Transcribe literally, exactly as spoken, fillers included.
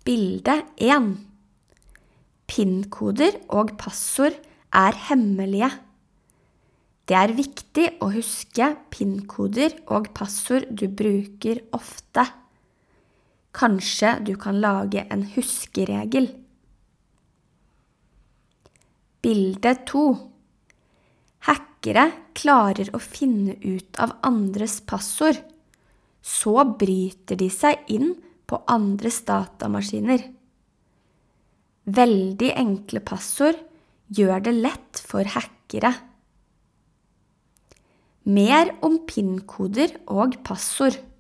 Bilde en. PIN-koder og passord er hemmelige. Det er viktig å huske PIN-koder og passord du bruker ofte. Kanskje du kan lage en huskeregel. Bilde to. Hackere klarer å finne ut av andres passord. Så bryter de seg inn på andres datamaskiner. Veldig enkle passord gjør det lett for hackere. Mer om PIN-koder og passord.